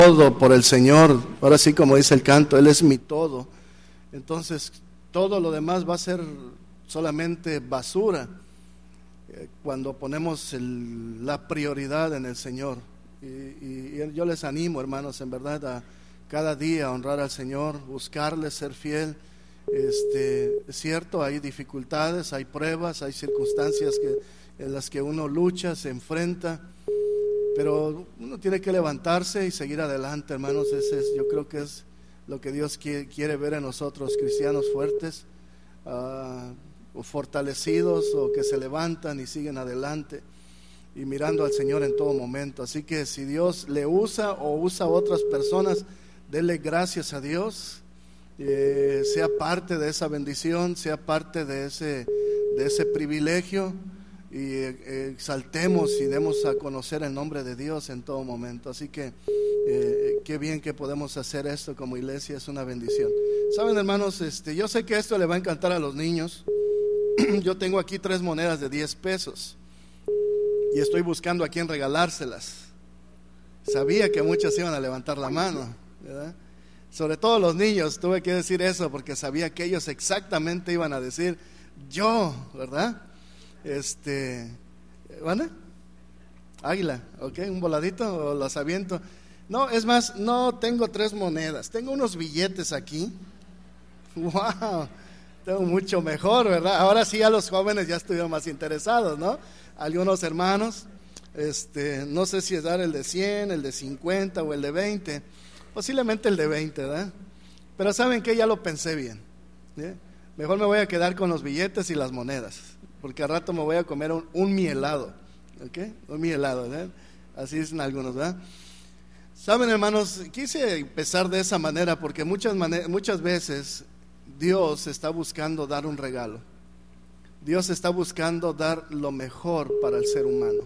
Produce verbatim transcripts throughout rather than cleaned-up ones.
todo por el Señor. Ahora sí, como dice el canto, Él es mi todo. Entonces todo lo demás va a ser solamente basura eh, cuando ponemos el, la prioridad en el Señor. Y, y, y yo les animo, hermanos, en verdad, a cada día honrar al Señor, buscarle, ser fiel. Este, es cierto, hay dificultades, hay pruebas, hay circunstancias que, en las que uno lucha, se enfrenta, pero uno tiene que levantarse y seguir adelante, hermanos. Ese es, yo creo que es lo que Dios quiere, quiere ver en nosotros, cristianos fuertes, uh, o fortalecidos, o que se levantan y siguen adelante y mirando al Señor en todo momento. Así que si Dios le usa o usa a otras personas, denle gracias a Dios. Eh, sea parte de esa bendición, sea parte de ese, de ese privilegio, y eh, exaltemos y demos a conocer el nombre de Dios en todo momento. Así que eh, qué bien que podemos hacer esto como iglesia, es una bendición. Saben, hermanos, este, yo sé que esto le va a encantar a los niños. Yo tengo aquí tres monedas de diez pesos y estoy buscando a quién regalárselas. Sabía que muchos iban a levantar la mano, ¿verdad? Sobre todo los niños, tuve que decir eso porque sabía que ellos exactamente iban a decir yo, ¿verdad? Este, ¿van? Águila, ¿ok? Un voladito o los aviento. No, es más, no tengo tres monedas, tengo unos billetes aquí. ¡Wow! Tengo mucho mejor, ¿verdad? Ahora sí, a los jóvenes ya estuvieron más interesados, ¿no? Algunos hermanos, este, no sé si es dar el de cien, el de cincuenta o el de veinte. Posiblemente el de veinte, ¿verdad? Pero ¿saben qué? Ya lo pensé bien, ¿sí? Mejor me voy a quedar con los billetes y las monedas, porque al rato me voy a comer un, un mielado, ¿ok? Un mielado, ¿verdad? Así dicen algunos, ¿verdad? Saben, hermanos, quise empezar de esa manera porque muchas, mane- muchas veces Dios está buscando dar un regalo. Dios está buscando dar lo mejor para el ser humano.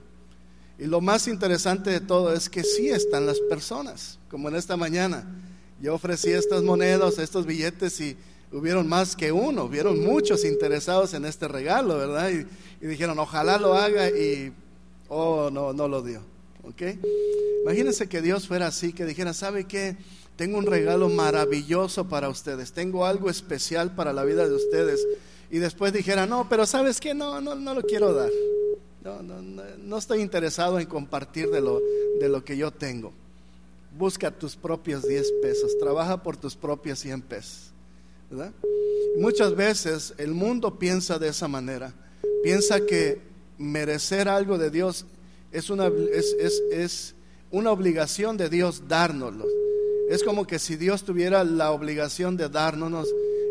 Y lo más interesante de todo es que sí están las personas, como en esta mañana. Yo ofrecí estas monedas, estos billetes, y hubieron más que uno, hubieron muchos interesados en este regalo, ¿verdad? Y, y dijeron, ojalá lo haga, y oh, no, no lo dio, ¿ok? Imagínense que Dios fuera así, que dijera, ¿sabe qué? Tengo un regalo maravilloso para ustedes, tengo algo especial para la vida de ustedes. Y después dijera, no, pero ¿sabes qué? No, no, no lo quiero dar. No, no, no, no estoy interesado en compartir de lo, de lo que yo tengo. Busca tus propios diez pesos, trabaja por tus propios cien pesos, ¿verdad? Muchas veces el mundo piensa de esa manera, piensa que merecer algo de Dios es una, es, es, es una obligación de Dios dárnoslo. Es como que si Dios tuviera la obligación de dárnoslos,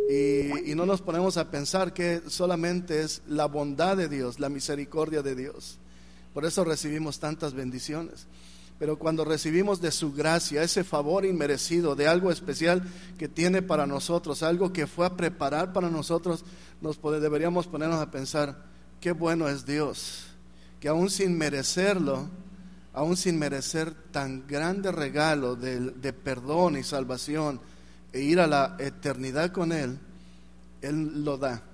y, y no nos ponemos a pensar que solamente es la bondad de Dios, la misericordia de Dios. Por eso recibimos tantas bendiciones. Pero cuando recibimos de su gracia, ese favor inmerecido de algo especial que tiene para nosotros, algo que fue a preparar para nosotros, nos pode, deberíamos ponernos a pensar, qué bueno es Dios, que aún sin merecerlo, aún sin merecer tan grande regalo de, de perdón y salvación, e ir a la eternidad con Él, Él lo da.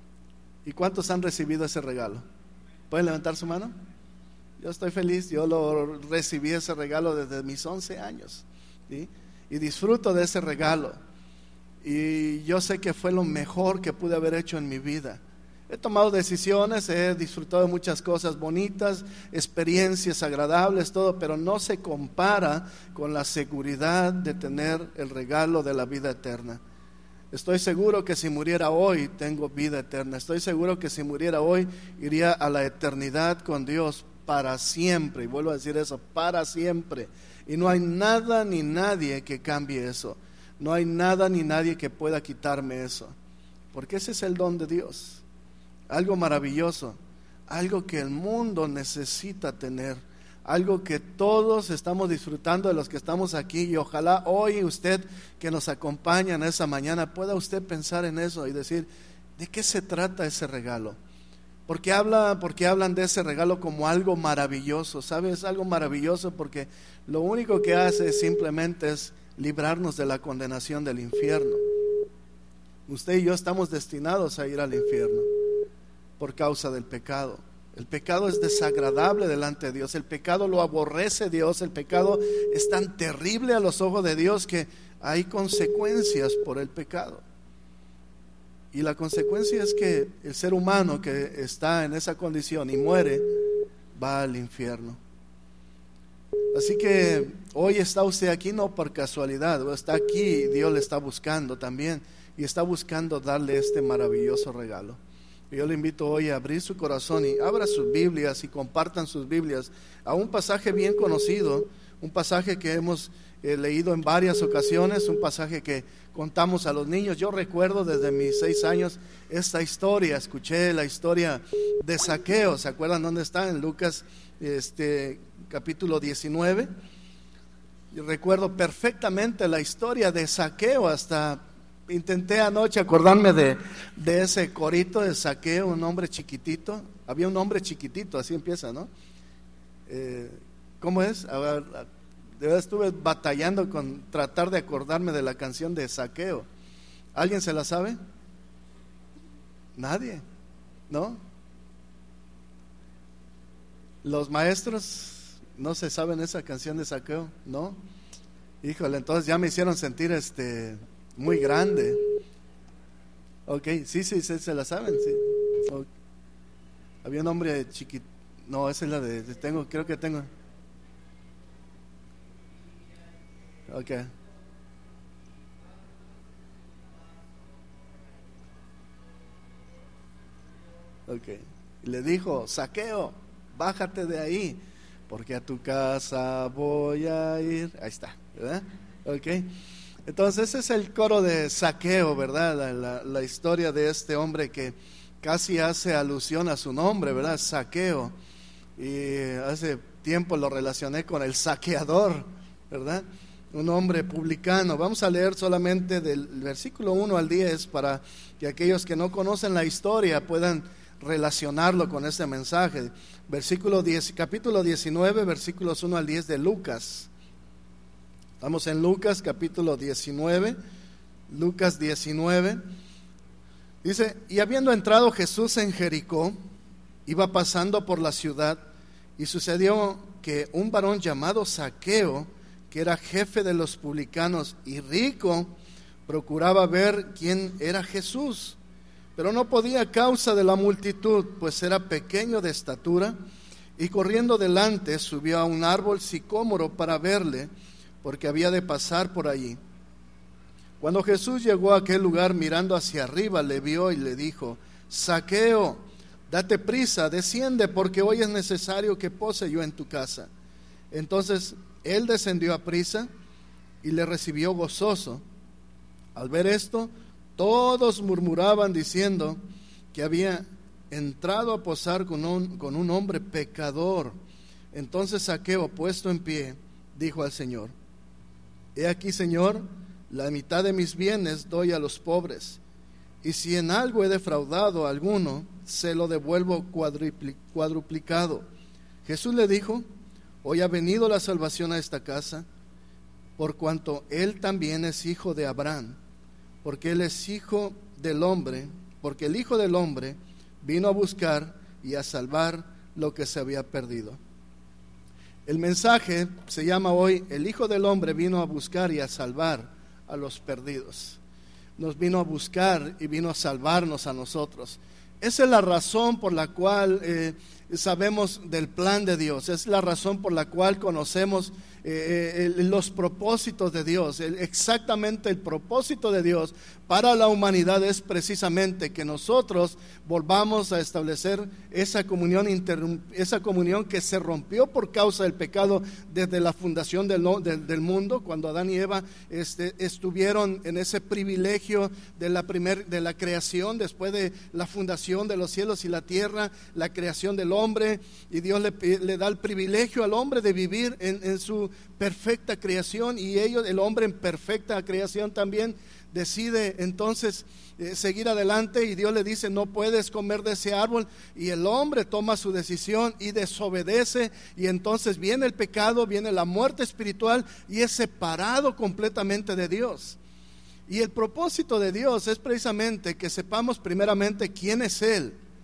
¿Y cuántos han recibido ese regalo? ¿Pueden levantar su mano? Yo estoy feliz, yo lo recibí ese regalo desde mis once años, ¿sí? Y disfruto de ese regalo, y yo sé que fue lo mejor que pude haber hecho en mi vida. He tomado decisiones, he disfrutado de muchas cosas bonitas, experiencias agradables, todo, pero no se compara con la seguridad de tener el regalo de la vida eterna. Estoy seguro que si muriera hoy, tengo vida eterna. Estoy seguro que si muriera hoy, iría a la eternidad con Dios para siempre. Y vuelvo a decir eso, para siempre. Y no hay nada ni nadie que cambie eso. No hay nada ni nadie que pueda quitarme eso. Porque ese es el don de Dios. Algo maravilloso, algo que el mundo necesita tener, algo que todos estamos disfrutando de los que estamos aquí, y ojalá hoy usted que nos acompaña en esa mañana pueda usted pensar en eso y decir, ¿de qué se trata ese regalo? Porque habla, porque hablan de ese regalo como algo maravilloso, ¿sabes? Algo maravilloso porque lo único que hace simplemente es librarnos de la condenación del infierno. Usted y yo estamos destinados a ir al infierno por causa del pecado. El pecado es desagradable delante de Dios. El pecado lo aborrece Dios. El pecado es tan terrible a los ojos de Dios que hay consecuencias por el pecado. Y la consecuencia es que el ser humano que está en esa condición y muere, va al infierno. Así que hoy está usted aquí no por casualidad, está aquí y Dios le está buscando también, y está buscando darle este maravilloso regalo. Y yo le invito hoy a abrir su corazón y abra sus Biblias y compartan sus Biblias a un pasaje bien conocido, un pasaje que hemos eh, leído en varias ocasiones, un pasaje que contamos a los niños. Yo recuerdo desde mis seis años esta historia, escuché la historia de Zaqueo. ¿Se acuerdan dónde está? En Lucas este, capítulo diecinueve. Y recuerdo perfectamente la historia de Zaqueo. Hasta intenté anoche acordarme de, de ese corito de Zaqueo, un hombre chiquitito. Había un hombre chiquitito, así empieza, ¿no? Eh, ¿Cómo es? A ver, de verdad estuve batallando con tratar de acordarme de la canción de Zaqueo. ¿Alguien se la sabe? Nadie, ¿no? Los maestros no se saben esa canción de Zaqueo, ¿no? Híjole, entonces ya me hicieron sentir este muy grande. Ok, sí, sí, sí se la saben, sí. Okay. Había un hombre chiquito. No, esa es la de, tengo, creo que tengo. Ok. Ok. Y le dijo: Zaqueo, bájate de ahí, porque a tu casa voy a ir. Ahí está, ¿verdad? Ok. Entonces ese es el coro de Zaqueo, ¿verdad? La, la, la historia de este hombre que casi hace alusión a su nombre, ¿verdad? Zaqueo. Y hace tiempo lo relacioné con el saqueador, ¿verdad? Un hombre publicano. Vamos a leer solamente del versículo uno al diez para que aquellos que no conocen la historia puedan relacionarlo con este mensaje. Versículo diez, capítulo diecinueve, versículos uno al diez de Lucas. Estamos en Lucas capítulo diecinueve, Lucas diecinueve. Dice: y habiendo entrado Jesús en Jericó, iba pasando por la ciudad, y sucedió que un varón llamado Zaqueo, que era jefe de los publicanos y rico, procuraba ver quién era Jesús, pero no podía a causa de la multitud, pues era pequeño de estatura, y corriendo delante subió a un árbol sicómoro para verle, porque había de pasar por allí. Cuando Jesús llegó a aquel lugar, mirando hacia arriba, le vio y le dijo: Zaqueo, date prisa, desciende, porque hoy es necesario que pose yo en tu casa. Entonces él descendió a prisa y le recibió gozoso. Al ver esto, todos murmuraban diciendo que había entrado a posar con un, con un hombre pecador. Entonces Zaqueo, puesto en pie, dijo al Señor: He aquí, Señor, la mitad de mis bienes doy a los pobres, y si en algo he defraudado a alguno, se lo devuelvo cuadruplicado. Jesús le dijo: Hoy ha venido la salvación a esta casa, por cuanto él también es hijo de Abraham, porque él es hijo del hombre, porque el Hijo del Hombre vino a buscar y a salvar lo que se había perdido. El mensaje se llama hoy: el Hijo del Hombre vino a buscar y a salvar a los perdidos. Nos vino a buscar y vino a salvarnos a nosotros. Esa es la razón por la cual eh, sabemos del plan de Dios. Es la razón por la cual conocemos eh, el, los propósitos de Dios. El, exactamente el propósito de Dios para la humanidad es precisamente que nosotros volvamos a establecer esa comunión, inter, esa comunión que se rompió por causa del pecado desde la fundación del, del, del mundo, cuando Adán y Eva este, estuvieron en ese privilegio de la, primer, de la creación, después de la fundación de los cielos y la tierra, la creación del hombre, y Dios le, le da el privilegio al hombre de vivir en, en su perfecta creación, y ellos, el hombre en perfecta creación también decide entonces eh, seguir adelante, y Dios le dice: no puedes comer de ese árbol, y el hombre toma su decisión y desobedece, y entonces viene el pecado, viene la muerte espiritual, y es separado completamente de Dios. Y el propósito de Dios es precisamente que sepamos primeramente quién es Él,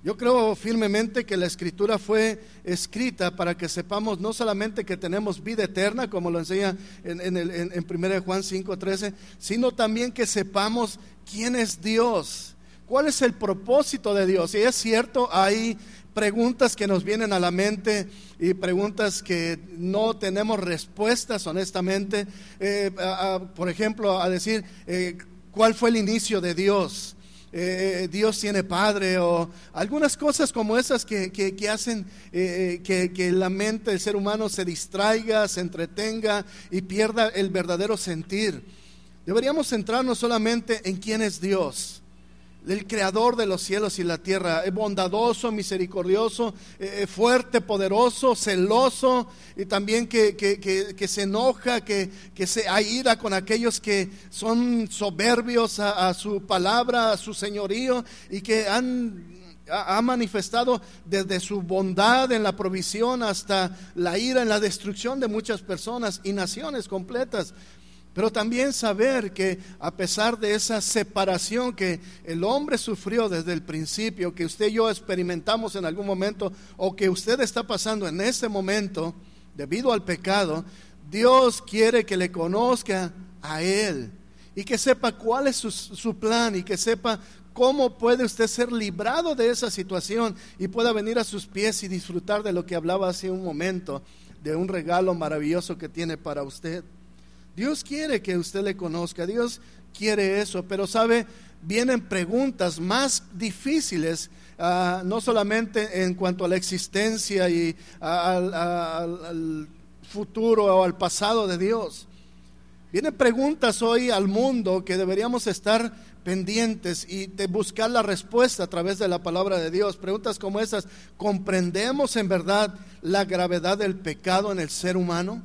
Yo creo firmemente que la Escritura fue escrita para que sepamos no solamente que tenemos vida eterna, como lo enseña en, en, el, en, en primera de Juan cinco trece, sino también que sepamos quién es Dios, cuál es el propósito de Dios. Y es cierto, hay preguntas que nos vienen a la mente y preguntas que no tenemos respuestas honestamente. Eh, a, a, por ejemplo, a decir, eh, ¿cuál fue el inicio de Dios? Eh, Dios tiene padre, o algunas cosas como esas que, que, que hacen eh, que, que la mente del ser humano se distraiga, se entretenga y pierda el verdadero sentir. Deberíamos centrarnos solamente en quién es Dios, el creador de los cielos y la tierra, bondadoso, misericordioso, eh, fuerte, poderoso, celoso, y también que, que, que, que se enoja, que, que se aira con aquellos que son soberbios a, a su palabra, a su señorío, y que han ha manifestado desde su bondad en la provisión hasta la ira en la destrucción de muchas personas y naciones completas. Pero también saber que a pesar de esa separación que el hombre sufrió desde el principio, que usted y yo experimentamos en algún momento, o que usted está pasando en este momento debido al pecado, Dios quiere que le conozca a Él y que sepa cuál es su, su plan, y que sepa cómo puede usted ser librado de esa situación y pueda venir a sus pies y disfrutar de lo que hablaba hace un momento, de un regalo maravilloso que tiene para usted. Dios quiere que usted le conozca, Dios quiere eso, pero sabe, vienen preguntas más difíciles, uh, no solamente en cuanto a la existencia y uh, al, al, al futuro o al pasado de Dios. Vienen preguntas hoy al mundo que deberíamos estar pendientes y de buscar la respuesta a través de la palabra de Dios. Preguntas como esas: ¿comprendemos en verdad la gravedad del pecado en el ser humano?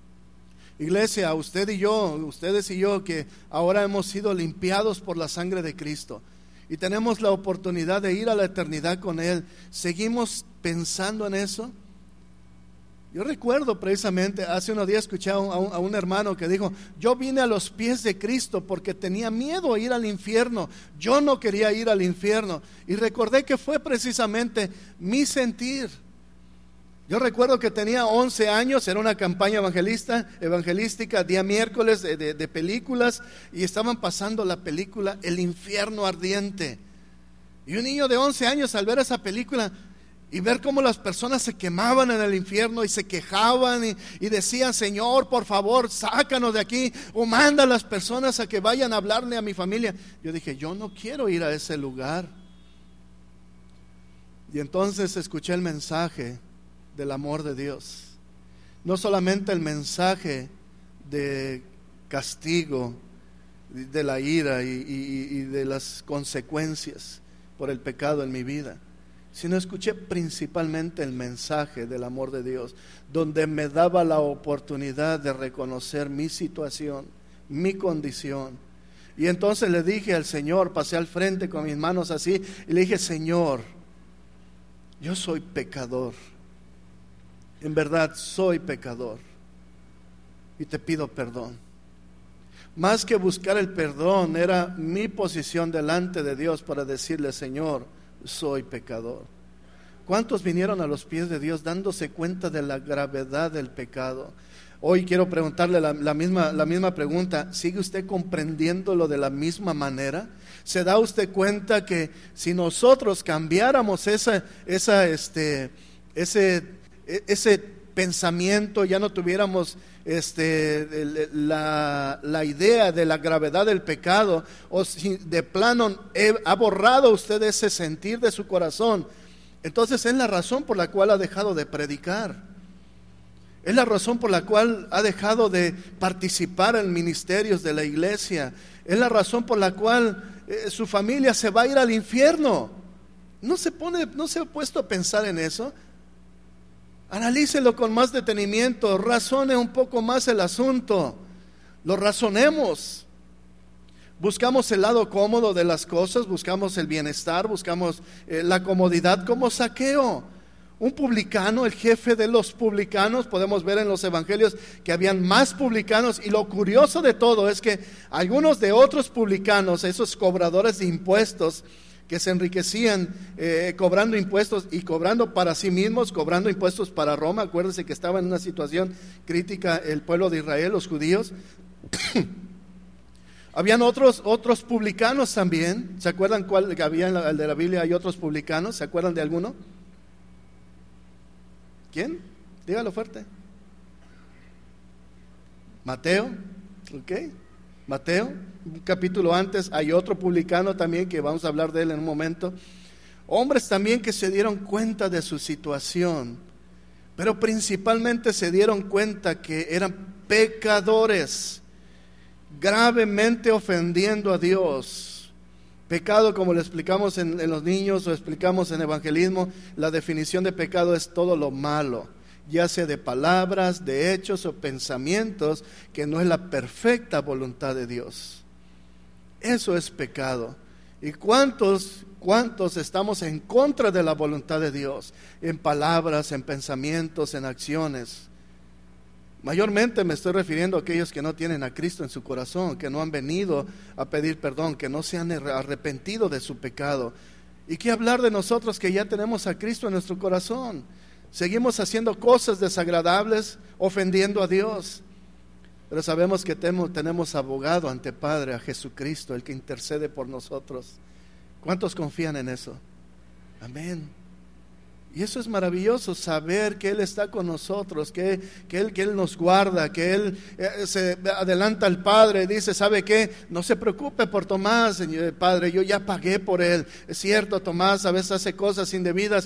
Iglesia, usted y yo, ustedes y yo, que ahora hemos sido limpiados por la sangre de Cristo y tenemos la oportunidad de ir a la eternidad con Él, ¿seguimos pensando en eso? Yo recuerdo precisamente, hace unos días escuché a un, a un hermano que dijo: yo vine a los pies de Cristo porque tenía miedo a ir al infierno, yo no quería ir al infierno, y recordé que fue precisamente mi sentir. Yo recuerdo que tenía once años, era una campaña evangelista, evangelística, día miércoles de, de, de películas, y estaban pasando la película El infierno ardiente. Y un niño de once años, al ver esa película y ver cómo las personas se quemaban en el infierno y se quejaban y, y decían: Señor, por favor, sácanos de aquí, o manda a las personas a que vayan a hablarle a mi familia. Yo dije: yo no quiero ir a ese lugar. Y entonces escuché el mensaje del amor de Dios, no solamente el mensaje de castigo, de la ira y, y, y de las consecuencias por el pecado en mi vida, sino escuché principalmente el mensaje del amor de Dios, donde me daba la oportunidad de reconocer mi situación, mi condición. Y entonces le dije al Señor, pasé al frente con mis manos así y le dije: Señor, yo soy pecador. En verdad soy pecador y te pido perdón. Más que buscar el perdón, era mi posición delante de Dios para decirle: Señor, soy pecador. ¿Cuántos vinieron a los pies de Dios dándose cuenta de la gravedad del pecado? Hoy quiero preguntarle la, la, misma, la misma pregunta: ¿sigue usted comprendiéndolo de la misma manera? ¿Se da usted cuenta que si nosotros cambiáramos esa, esa, este, ese ese pensamiento, ya no tuviéramos este, la, la idea de la gravedad del pecado, o si de plano he, ha borrado usted ese sentir de su corazón, entonces es la razón por la cual ha dejado de predicar, es la razón por la cual ha dejado de participar en ministerios de la iglesia, es la razón por la cual eh, su familia se va a ir al infierno. ¿No se pone, no se ha puesto a pensar en eso? Analícelo con más detenimiento, razone un poco más el asunto, lo razonemos. Buscamos el lado cómodo de las cosas, buscamos el bienestar, buscamos eh, la comodidad como Zaqueo, un publicano, el jefe de los publicanos. Podemos ver en los evangelios que habían más publicanos, y lo curioso de todo es que algunos de otros publicanos, esos cobradores de impuestos, que se enriquecían eh, cobrando impuestos y cobrando para sí mismos, cobrando impuestos para Roma. Acuérdense que estaba en una situación crítica el pueblo de Israel, los judíos. Habían otros, otros publicanos también. ¿Se acuerdan cuál que había en la, el de la Biblia? Hay otros publicanos. ¿Se acuerdan de alguno? ¿Quién? Dígalo fuerte. Mateo, ¿ok? Mateo, un capítulo antes hay otro publicano también que vamos a hablar de él en un momento. Hombres también que se dieron cuenta de su situación, pero principalmente se dieron cuenta que eran pecadores, gravemente ofendiendo a Dios. Pecado, como lo explicamos en, en los niños o explicamos en evangelismo, la definición de pecado es todo lo malo, ya sea de palabras, de hechos o pensamientos, que no es la perfecta voluntad de Dios. Eso es pecado. ¿Y cuántos, cuántos estamos en contra de la voluntad de Dios? En palabras, en pensamientos, en acciones. Mayormente me estoy refiriendo a aquellos que no tienen a Cristo en su corazón, que no han venido a pedir perdón, que no se han arrepentido de su pecado. ¿Y qué hablar de nosotros que ya tenemos a Cristo en nuestro corazón? Seguimos haciendo cosas desagradables, ofendiendo a Dios. Pero sabemos que tenemos abogado ante Padre, a Jesucristo, el que intercede por nosotros. ¿Cuántos confían en eso? Amén. Y eso es maravilloso, saber que Él está con nosotros, que, que, Él, que Él nos guarda, que Él eh, se adelanta al Padre y dice, ¿sabe qué? No se preocupe por Tomás, señor Padre, yo ya pagué por él. Es cierto, Tomás a veces hace cosas indebidas,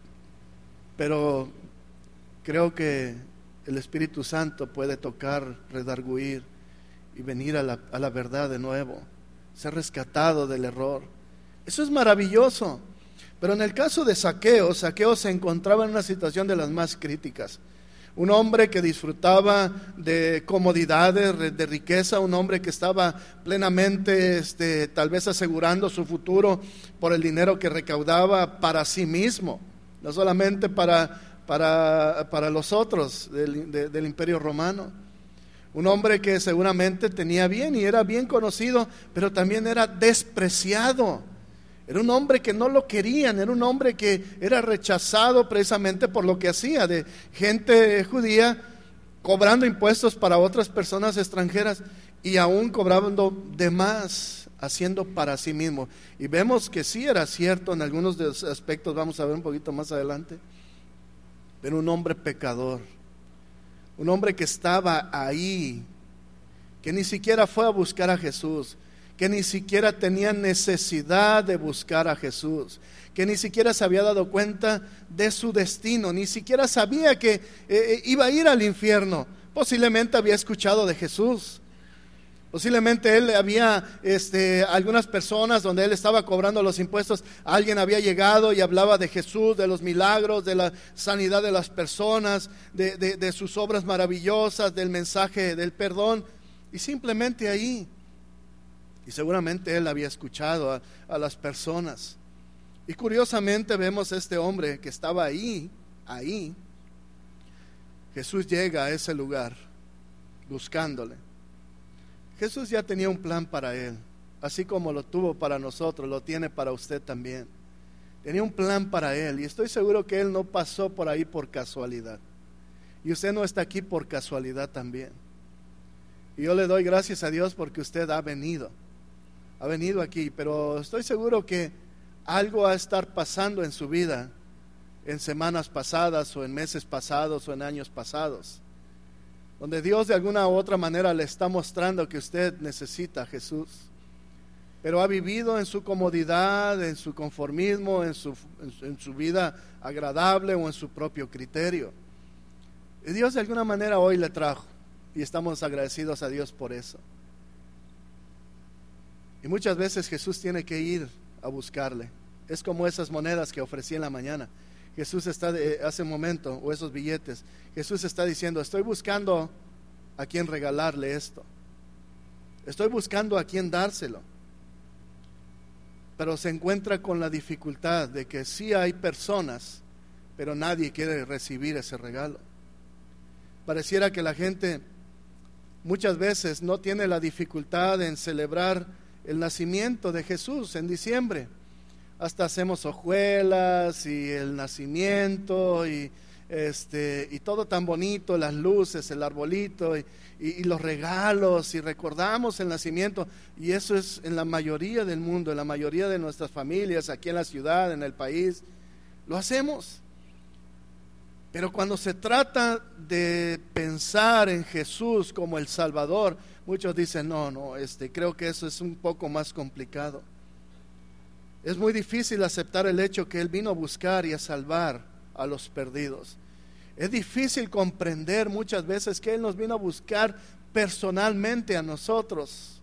pero creo que el Espíritu Santo puede tocar, redarguir y venir a la, a la verdad de nuevo, ser rescatado del error. Eso es maravilloso. Pero en el caso de Zaqueo, Zaqueo se encontraba en una situación de las más críticas. Un hombre que disfrutaba de comodidades, de riqueza, un hombre que estaba plenamente este, tal vez asegurando su futuro por el dinero que recaudaba para sí mismo. No solamente para, para, para los otros del, de, del Imperio Romano. Un hombre que seguramente tenía bien y era bien conocido, pero también era despreciado. Era un hombre que no lo querían, era un hombre que era rechazado precisamente por lo que hacía, de gente judía cobrando impuestos para otras personas extranjeras y aún cobrando de más, haciendo para sí mismo. Y vemos que sí era cierto en algunos de los aspectos, vamos a ver un poquito más adelante, pero un hombre pecador, un hombre que estaba ahí, que ni siquiera fue a buscar a Jesús, que ni siquiera tenía necesidad de buscar a Jesús, que ni siquiera se había dado cuenta de su destino, ni siquiera sabía que eh, iba a ir al infierno. Posiblemente había escuchado de Jesús. Posiblemente él había este, algunas personas donde él estaba cobrando los impuestos, alguien había llegado y hablaba de Jesús, de los milagros, de la sanidad de las personas, de, de, de sus obras maravillosas, del mensaje del perdón, y simplemente ahí, y seguramente él había escuchado a, a las personas. Y curiosamente vemos a este hombre que estaba ahí, ahí, Jesús llega a ese lugar buscándole. Jesús ya tenía un plan para él, así como lo tuvo para nosotros, lo tiene para usted también. Tenía un plan para él y estoy seguro que él no pasó por ahí por casualidad. Y usted no está aquí por casualidad también. Y yo le doy gracias a Dios porque usted ha venido, ha venido aquí, pero estoy seguro que algo va a estar pasando en su vida en semanas pasadas o en meses pasados o en años pasados, donde Dios de alguna u otra manera le está mostrando que usted necesita a Jesús, pero ha vivido en su comodidad, en su conformismo, en su, en su, en su vida agradable o en su propio criterio. Y Dios de alguna manera hoy le trajo y estamos agradecidos a Dios por eso. Y muchas veces Jesús tiene que ir a buscarle. Es como esas monedas que ofrecí en la mañana. Jesús está de, hace un momento, o esos billetes, Jesús está diciendo, estoy buscando a quien regalarle esto, estoy buscando a quien dárselo, pero se encuentra con la dificultad de que sí hay personas, pero nadie quiere recibir ese regalo. Pareciera que la gente muchas veces no tiene la dificultad en celebrar el nacimiento de Jesús en diciembre, hasta hacemos hojuelas y el nacimiento y, este, y todo tan bonito, las luces, el arbolito y, y, y los regalos, y recordamos el nacimiento, y eso es en la mayoría del mundo, en la mayoría de nuestras familias, aquí en la ciudad, en el país, lo hacemos. Pero cuando se trata de pensar en Jesús como el Salvador, muchos dicen, no, no, este, creo que eso es un poco más complicado. Es muy difícil aceptar el hecho que Él vino a buscar y a salvar a los perdidos. Es difícil comprender muchas veces que Él nos vino a buscar personalmente a nosotros.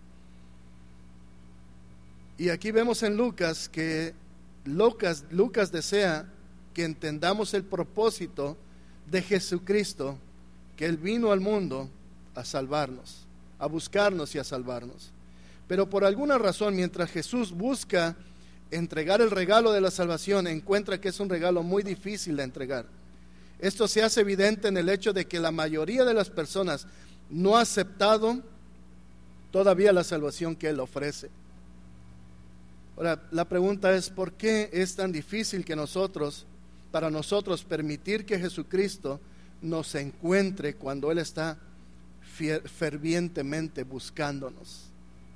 Y aquí vemos en Lucas que Lucas, Lucas desea que entendamos el propósito de Jesucristo, que Él vino al mundo a salvarnos, a buscarnos y a salvarnos. Pero por alguna razón, mientras Jesús busca entregar el regalo de la salvación, encuentra que es un regalo muy difícil de entregar. Esto se hace evidente en el hecho de que la mayoría de las personas no ha aceptado todavía la salvación que Él ofrece. Ahora, la pregunta es, ¿por qué es tan difícil que nosotros, para nosotros, permitir que Jesucristo nos encuentre cuando Él está fervientemente buscándonos?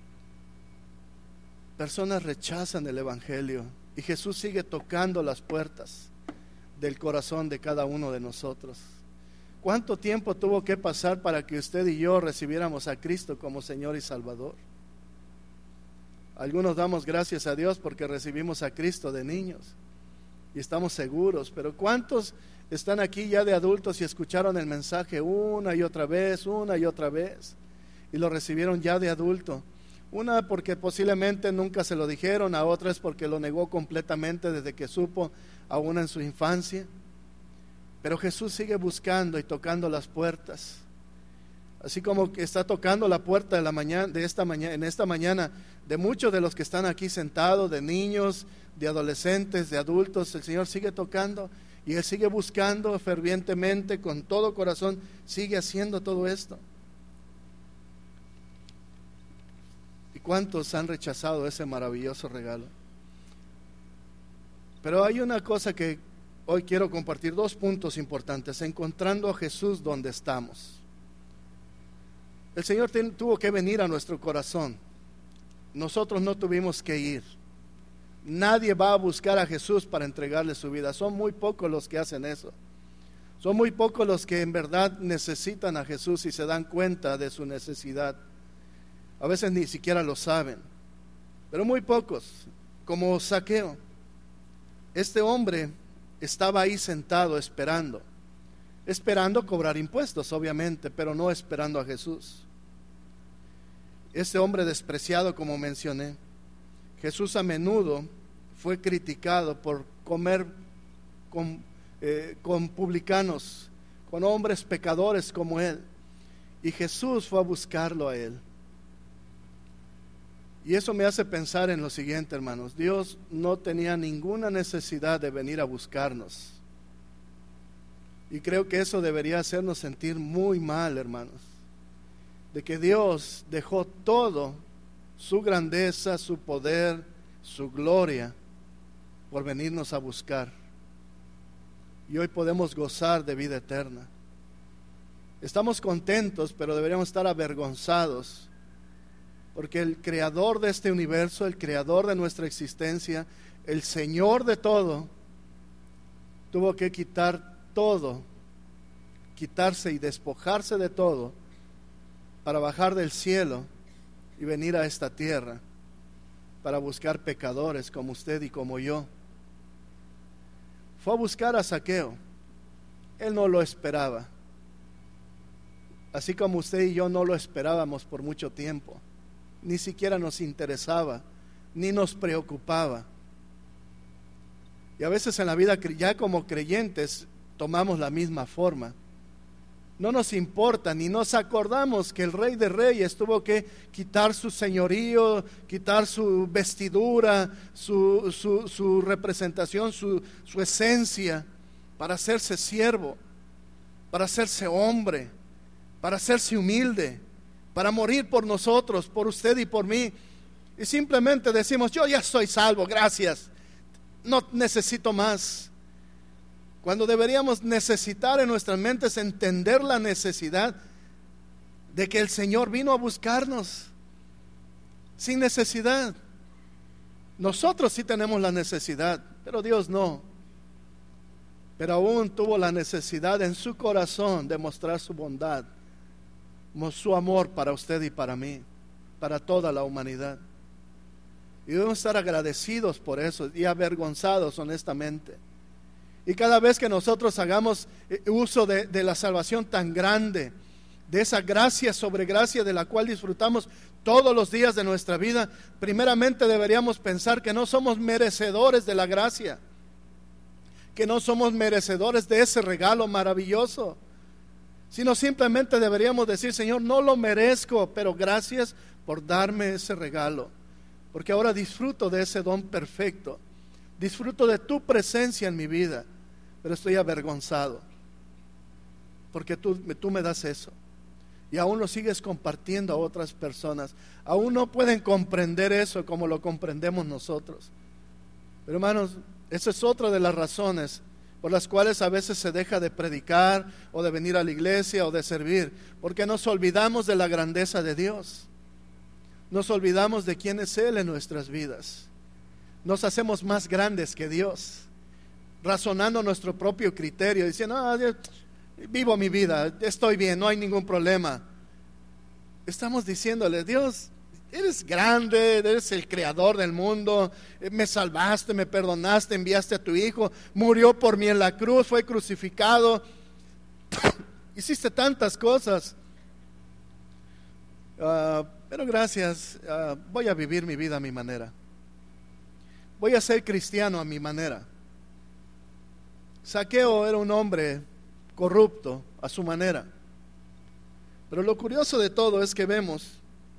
Personas rechazan el Evangelio y Jesús sigue tocando las puertas del corazón de cada uno de nosotros. ¿Cuánto tiempo tuvo que pasar para que usted y yo recibiéramos a Cristo como Señor y Salvador? Algunos damos gracias a Dios porque recibimos a Cristo de niños y estamos seguros, pero ¿cuántos están aquí ya de adultos y escucharon el mensaje una y otra vez, una y otra vez, y lo recibieron ya de adulto? Una porque posiblemente nunca se lo dijeron, a otra es porque lo negó completamente desde que supo, aún en su infancia. Pero Jesús sigue buscando y tocando las puertas, así como que está tocando la puerta de la mañana, de esta mañana, en esta mañana, de muchos de los que están aquí sentados, de niños, de adolescentes, de adultos. El Señor sigue tocando y Él sigue buscando fervientemente, con todo corazón, sigue haciendo todo esto. ¿Y cuántos han rechazado ese maravilloso regalo? Pero hay una cosa que hoy quiero compartir, dos puntos importantes: encontrando a Jesús donde estamos. El Señor ten, tuvo que venir a nuestro corazón. Nosotros no tuvimos que ir. Nadie va a buscar a Jesús para entregarle su vida. Son muy pocos los que hacen eso. Son muy pocos los que en verdad necesitan a Jesús y se dan cuenta de su necesidad. A veces ni siquiera lo saben, pero muy pocos, como Zaqueo. Este hombre estaba ahí sentado esperando, esperando cobrar impuestos, obviamente, pero no esperando a Jesús. Este hombre despreciado, como mencioné, Jesús a menudo fue criticado por comer con, eh, con publicanos, con hombres pecadores como él, y Jesús fue a buscarlo a él. Y eso me hace pensar en lo siguiente, hermanos: Dios no tenía ninguna necesidad de venir a buscarnos. Y creo que eso debería hacernos sentir muy mal, hermanos, de que Dios dejó todo, su grandeza, su poder, su gloria, por venirnos a buscar. Y hoy podemos gozar de vida eterna. Estamos contentos, pero deberíamos estar avergonzados, porque el creador de este universo, el creador de nuestra existencia, el Señor de todo, tuvo que quitar todo, quitarse y despojarse de todo, para bajar del cielo y venir a esta tierra, para buscar pecadores como usted y como yo. Fue a buscar a Zaqueo. Él no lo esperaba, así como usted y yo no lo esperábamos por mucho tiempo. Ni siquiera nos interesaba, ni nos preocupaba. Y a veces en la vida, ya como creyentes, tomamos la misma forma. No nos importa, ni nos acordamos que el Rey de Reyes tuvo que quitar su señorío, quitar su vestidura, su, su, su representación, su, su esencia, para hacerse siervo, para hacerse hombre, para hacerse humilde, para morir por nosotros, por usted y por mí. Y simplemente decimos: yo ya soy salvo, gracias. no necesito más. Cuando deberíamos necesitar en nuestras mentes entender la necesidad de que el Señor vino a buscarnos sin necesidad. Nosotros sí tenemos la necesidad, pero Dios no. Pero aún tuvo la necesidad en su corazón de mostrar su bondad, su amor para usted y para mí, para toda la humanidad. Y debemos estar agradecidos por eso y avergonzados honestamente. Y cada vez que nosotros hagamos uso de, de la salvación tan grande, de esa gracia sobre gracia de la cual disfrutamos todos los días de nuestra vida, primeramente deberíamos pensar que no somos merecedores de la gracia, que no somos merecedores de ese regalo maravilloso, sino simplemente deberíamos decir: Señor, no lo merezco, pero gracias por darme ese regalo, porque ahora disfruto de ese don perfecto, disfruto de tu presencia en mi vida, pero estoy avergonzado porque tú, tú me das eso. Y aún lo sigues compartiendo a otras personas. Aún no pueden comprender eso como lo comprendemos nosotros. Pero hermanos, esa es otra de las razones por las cuales a veces se deja de predicar o de venir a la iglesia o de servir, porque nos olvidamos de la grandeza de Dios. Nos olvidamos de quién es Él en nuestras vidas. Nos hacemos más grandes que Dios, razonando nuestro propio criterio, diciendo: ah, Dios, vivo mi vida, estoy bien, no hay ningún problema. Estamos diciéndole: Dios, eres grande, eres el creador del mundo, me salvaste, me perdonaste, enviaste a tu Hijo, murió por mí en la cruz, fue crucificado, hiciste tantas cosas, uh, pero gracias, uh, voy a vivir mi vida a mi manera, voy a ser cristiano a mi manera. Zaqueo era un hombre corrupto a su manera, pero lo curioso de todo es que vemos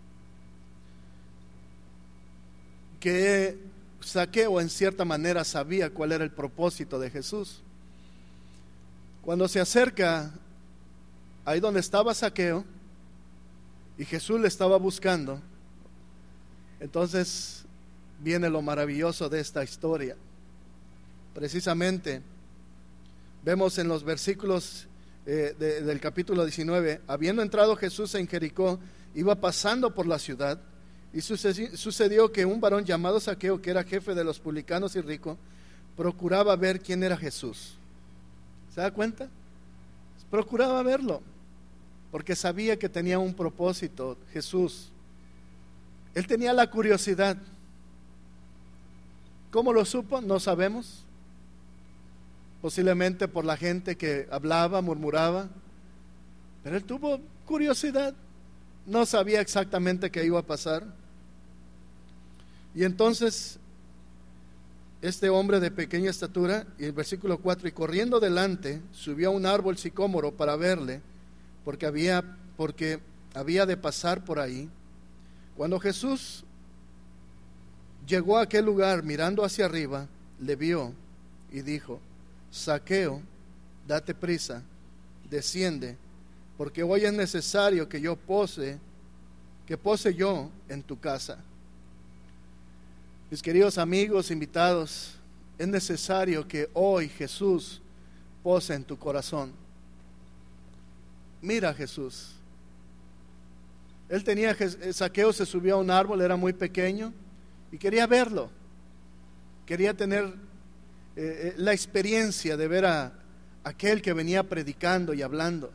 que Zaqueo en cierta manera sabía cuál era el propósito de Jesús. Cuando se acerca ahí donde estaba Zaqueo y Jesús le estaba buscando, entonces viene lo maravilloso de esta historia. Precisamente vemos en los versículos eh, de, del capítulo diecinueve: habiendo entrado Jesús en Jericó, iba pasando por la ciudad, y sucedió, sucedió que un varón llamado Zaqueo, que era jefe de los publicanos y rico, procuraba ver quién era Jesús. ¿Se da cuenta? Procuraba verlo, porque sabía que tenía un propósito, Jesús. Él tenía la curiosidad. ¿Cómo lo supo? No sabemos. Posiblemente por la gente que hablaba, murmuraba, pero él tuvo curiosidad, no sabía exactamente qué iba a pasar. Y entonces este hombre de pequeña estatura, y el versículo cuatro: y corriendo delante, subió a un árbol sicómoro para verle, porque había, porque había de pasar por ahí. Cuando Jesús llegó a aquel lugar, mirando hacia arriba, le vio y dijo: Zaqueo, date prisa, desciende, porque hoy es necesario que yo pose, que pose yo en tu casa. Mis queridos amigos invitados, es necesario que hoy Jesús pose en tu corazón. Mira a Jesús. Él tenía, Zaqueo se subió a un árbol, era muy pequeño y quería verlo, quería tener Eh, la experiencia de ver a aquel que venía predicando y hablando.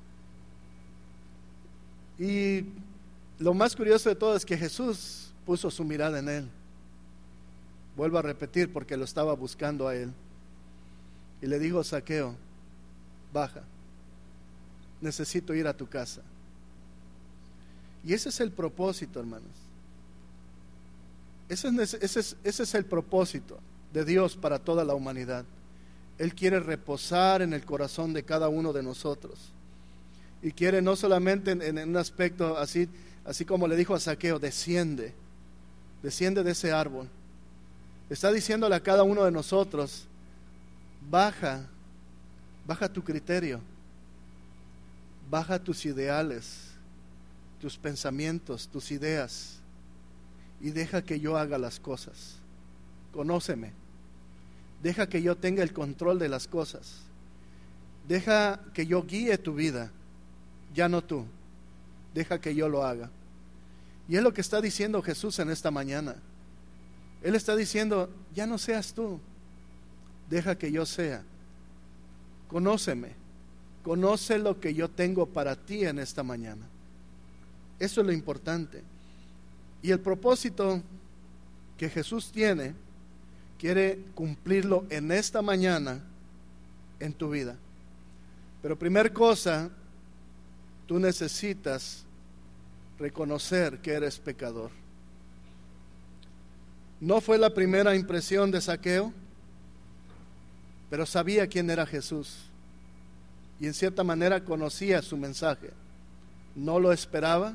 Y lo más curioso de todo es que Jesús puso su mirada en él. Vuelvo a repetir, porque lo estaba buscando a él. Y le dijo: Zaqueo, baja, necesito ir a tu casa. Y ese es el propósito, hermanos. Ese es, ese es, ese es el propósito de Dios para toda la humanidad. Él quiere reposar en el corazón de cada uno de nosotros, y quiere no solamente en, en un aspecto así, así como le dijo a Zaqueo: desciende, desciende de ese árbol. Está diciéndole a cada uno de nosotros: baja, baja tu criterio, baja tus ideales, tus pensamientos, tus ideas, y deja que yo haga las cosas. Conóceme, Deja que yo tenga el control de las cosas. Deja que yo guíe tu vida, ya no tú. Deja que yo lo haga. Y es lo que está diciendo Jesús en esta mañana. Él está diciendo, ya no seas tú, deja que yo sea. Conóceme, conoce lo que yo tengo para ti en esta mañana. Eso es lo importante. Y el propósito que Jesús tiene, quiere cumplirlo en esta mañana en tu vida. Pero primer cosa, tú necesitas reconocer que eres pecador. No fue la primera impresión de Zaqueo, pero sabía quién era Jesús y en cierta manera conocía su mensaje. No lo esperaba,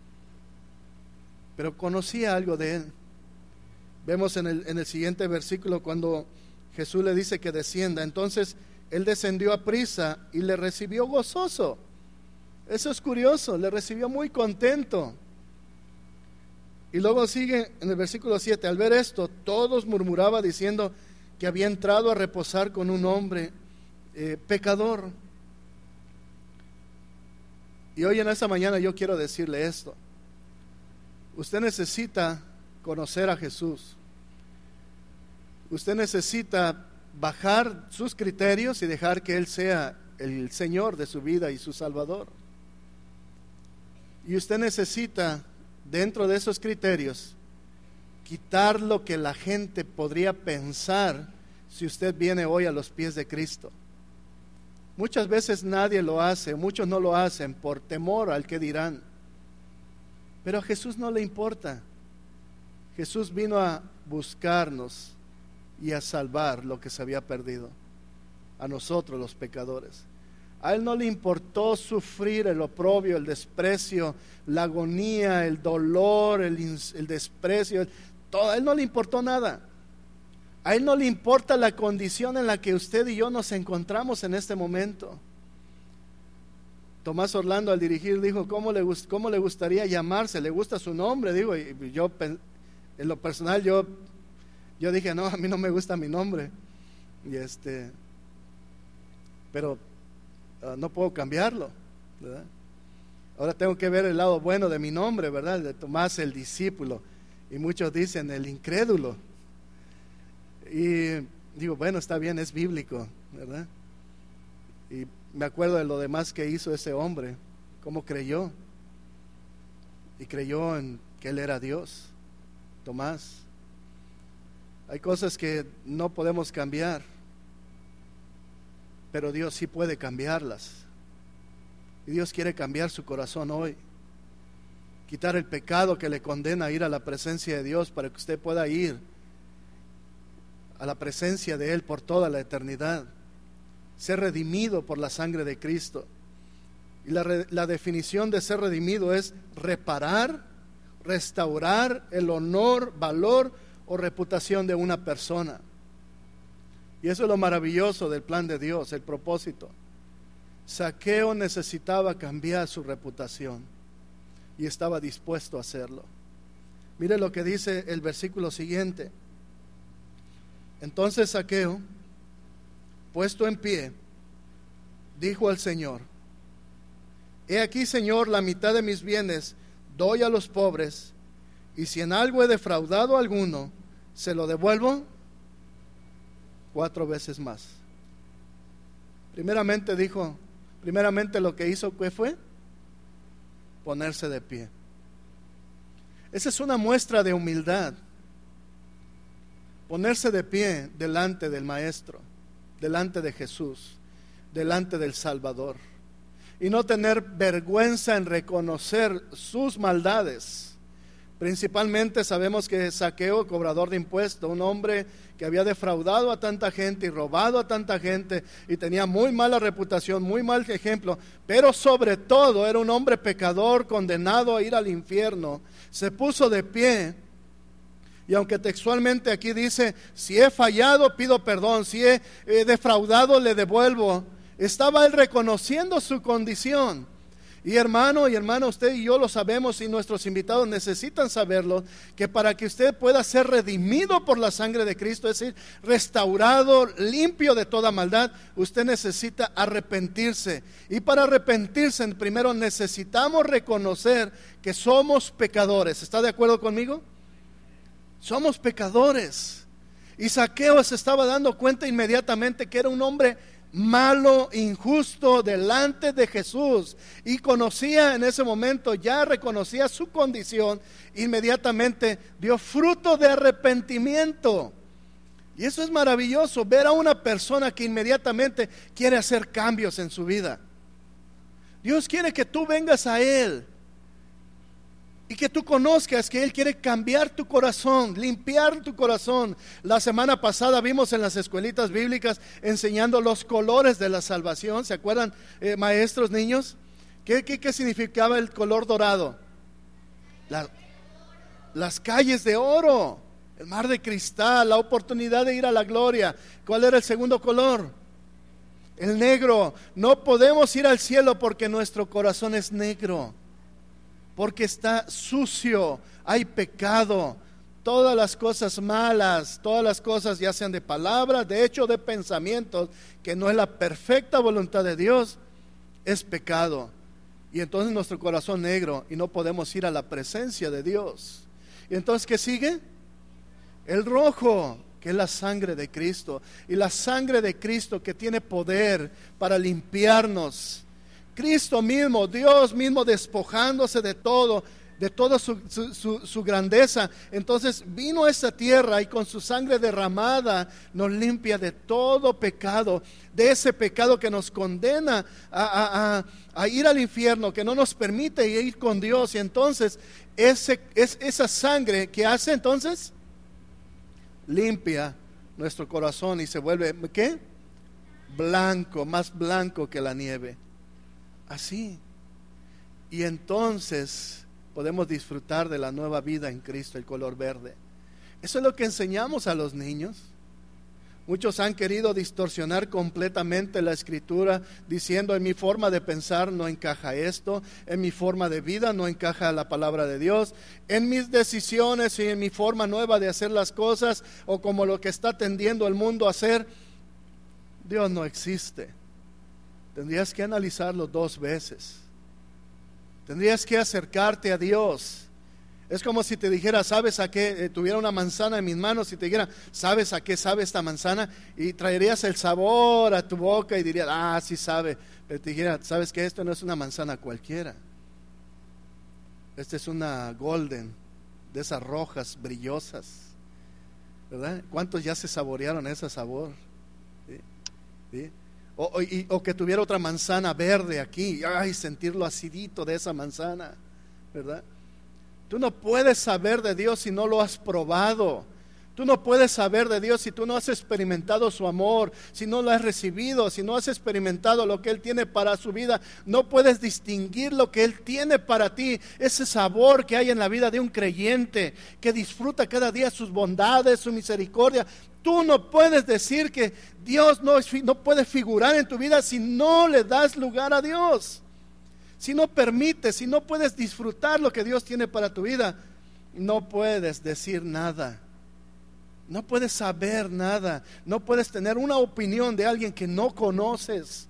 pero conocía algo de él. Vemos en el, en el siguiente versículo cuando Jesús le dice que descienda. Entonces él descendió a prisa y le recibió gozoso. Eso es curioso, le recibió muy contento. Y luego sigue en el versículo siete, al ver esto, todos murmuraban diciendo que había entrado a reposar con un hombre eh, pecador. Y hoy en esta mañana yo quiero decirle esto. Usted necesita conocer a Jesús. Usted necesita bajar sus criterios y dejar que Él sea el Señor de su vida y su Salvador. Y usted necesita, dentro de esos criterios, quitar lo que la gente podría pensar si usted viene hoy a los pies de Cristo. Muchas veces nadie lo hace, muchos no lo hacen por temor al que dirán. Pero a Jesús no le importa. Jesús vino a buscarnos y a salvar lo que se había perdido, a nosotros los pecadores. A Él no le importó sufrir el oprobio, el desprecio, la agonía, el dolor, el, el desprecio, el, todo. A Él no le importó nada. A Él no le importa la condición en la que usted y yo nos encontramos en este momento. Tomás Orlando al dirigir dijo, ¿cómo le, cómo le gustaría llamarse? ¿Le gusta su nombre? Digo, y yo en lo personal yo, yo dije, no, a mí no me gusta mi nombre. Y este, pero uh, no puedo cambiarlo, ¿verdad? Ahora tengo que ver el lado bueno de mi nombre, ¿verdad? El de Tomás el discípulo. Y muchos dicen el incrédulo. Y digo, bueno, está bien, es bíblico, ¿verdad? Y me acuerdo de lo demás que hizo ese hombre, cómo creyó. Y creyó en que Él era Dios, Tomás. Hay cosas que no podemos cambiar, pero Dios sí puede cambiarlas. Y Dios quiere cambiar su corazón hoy. Quitar el pecado que le condena a ir a la presencia de Dios para que usted pueda ir a la presencia de Él por toda la eternidad. Ser redimido por la sangre de Cristo. Y la, la definición de ser redimido es reparar, restaurar el honor, valor o reputación de una persona. Y eso es lo maravilloso del plan de Dios, el propósito. Zaqueo necesitaba cambiar su reputación y estaba dispuesto a hacerlo. Mire lo que dice el versículo siguiente. Entonces Zaqueo, puesto en pie, dijo al Señor: He aquí, Señor, la mitad de mis bienes doy a los pobres, y si en algo he defraudado a alguno, se lo devuelvo cuatro veces más. Primeramente dijo, primeramente lo que hizo, ¿qué fue? Ponerse de pie. Esa es una muestra de humildad. Ponerse de pie delante del Maestro, delante de Jesús, delante del Salvador, y no tener vergüenza en reconocer sus maldades. Principalmente sabemos que Zaqueo, cobrador de impuestos, un hombre que había defraudado a tanta gente y robado a tanta gente y tenía muy mala reputación, muy mal ejemplo, pero sobre todo era un hombre pecador condenado a ir al infierno. Se puso de pie. Y aunque textualmente aquí dice, si he fallado, pido perdón, si he, he defraudado, le devuelvo. Estaba él reconociendo su condición. Y hermano y hermana, usted y yo lo sabemos y nuestros invitados necesitan saberlo, que para que usted pueda ser redimido por la sangre de Cristo, es decir, restaurado, limpio de toda maldad, usted necesita arrepentirse. Y para arrepentirse, primero necesitamos reconocer que somos pecadores. ¿Está de acuerdo conmigo? Somos pecadores. Y Zaqueo se estaba dando cuenta inmediatamente que era un hombre malo, injusto delante de Jesús, y conocía en ese momento, ya reconocía su condición. Inmediatamente dio fruto de arrepentimiento. Y eso es maravilloso, ver a una persona que inmediatamente quiere hacer cambios en su vida. Dios quiere que tú vengas a Él y que tú conozcas que Él quiere cambiar tu corazón, limpiar tu corazón. La semana pasada vimos en las escuelitas bíblicas enseñando los colores de la salvación. ¿Se acuerdan, eh, maestros, niños? ¿Qué, qué, qué significaba el color dorado? La, las calles de oro, el mar de cristal, la oportunidad de ir a la gloria. ¿Cuál era el segundo color? El negro. No podemos ir al cielo porque nuestro corazón es negro, porque está sucio, hay pecado, todas las cosas malas, todas las cosas ya sean de palabras, de hecho, de pensamientos, que no es la perfecta voluntad de Dios, es pecado. Y entonces nuestro corazón negro, y no podemos ir a la presencia de Dios. Y entonces, ¿qué sigue? El rojo, que es la sangre de Cristo, y la sangre de Cristo que tiene poder para limpiarnos. Cristo mismo, Dios mismo, despojándose de todo, de toda su, su, su, su grandeza. Entonces vino a esta tierra y con su sangre derramada nos limpia de todo pecado, de ese pecado que nos condena a, a, a, a ir al infierno, que no nos permite ir con Dios. Y entonces ese, es, esa sangre que hace entonces limpia nuestro corazón y se vuelve, ¿qué? Blanco, más blanco que la nieve. Así. Y entonces podemos disfrutar de la nueva vida en Cristo, el color verde. Eso es lo que enseñamos a los niños. Muchos han querido distorsionar completamente la escritura, diciendo: en mi forma de pensar no encaja esto, en mi forma de vida no encaja la palabra de Dios, en mis decisiones y en mi forma nueva de hacer las cosas, o como lo que está tendiendo el mundo a hacer. Dios no existe. Tendrías que analizarlo dos veces. Tendrías que acercarte a Dios. Es como si te dijera: ¿sabes a qué? Eh, tuviera una manzana en mis manos y te dijera: ¿sabes a qué sabe esta manzana? Y traerías el sabor a tu boca y dirías: ah, sí sabe. Pero te dijera: ¿sabes qué? Esto no es una manzana cualquiera. Esta es una golden, de esas rojas brillosas, ¿verdad? ¿Cuántos ya se saborearon ese sabor? ¿Sí? ¿Sí? O, o, y, o que tuviera otra manzana verde aquí, ay, sentir lo acidito de esa manzana, ¿verdad? Tú no puedes saber de Dios si no lo has probado. Tú no puedes saber de Dios si tú no has experimentado su amor, si no lo has recibido, si no has experimentado lo que Él tiene para su vida. No puedes distinguir lo que Él tiene para ti, ese sabor que hay en la vida de un creyente que disfruta cada día sus bondades, su misericordia. Tú no puedes decir que Dios no, es, no puede figurar en tu vida si no le das lugar a Dios. Si no permites, si no puedes disfrutar lo que Dios tiene para tu vida, no puedes decir nada. No puedes saber nada. No puedes tener una opinión de alguien que no conoces.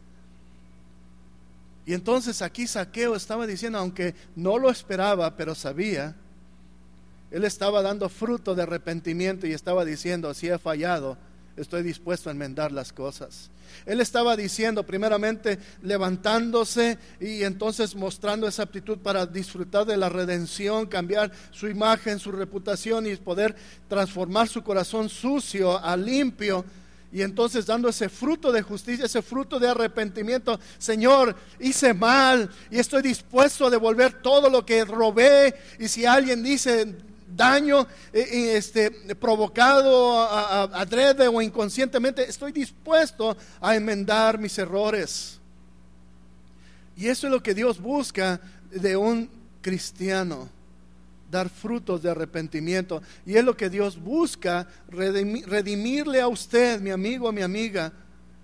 Y entonces aquí Zaqueo estaba diciendo, aunque no lo esperaba, pero sabía, él estaba dando fruto de arrepentimiento y estaba diciendo: si he fallado, estoy dispuesto a enmendar las cosas. Él estaba diciendo, primeramente levantándose y entonces mostrando esa aptitud para disfrutar de la redención, cambiar su imagen, su reputación y poder transformar su corazón sucio a limpio. Y entonces dando ese fruto de justicia, ese fruto de arrepentimiento. Señor, hice mal y estoy dispuesto a devolver todo lo que robé. Y si alguien dice daño eh, este, provocado a, a, adrede o inconscientemente, estoy dispuesto a enmendar mis errores. Y eso es lo que Dios busca de un cristiano, dar frutos de arrepentimiento. Y es lo que Dios busca, redimir, redimirle a usted, mi amigo, mi amiga,